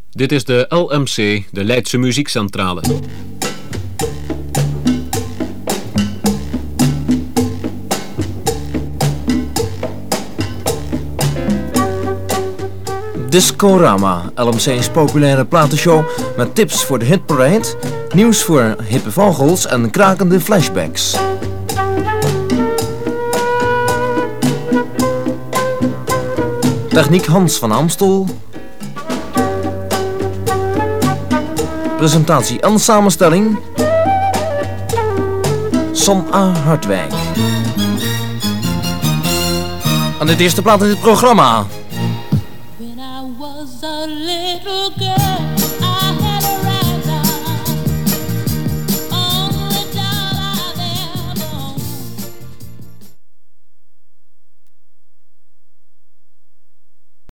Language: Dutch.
Dit is de LMC, de Leidse Muziekcentrale. Discorama, LMC's populaire platenshow met tips voor de hitparade, nieuws voor hippe vogels en krakende flashbacks. Techniek Hans van Amstel. Presentatie en samenstelling Sam A. Hartwijk. En dit eerste plaat in dit programma. When I was a little girl.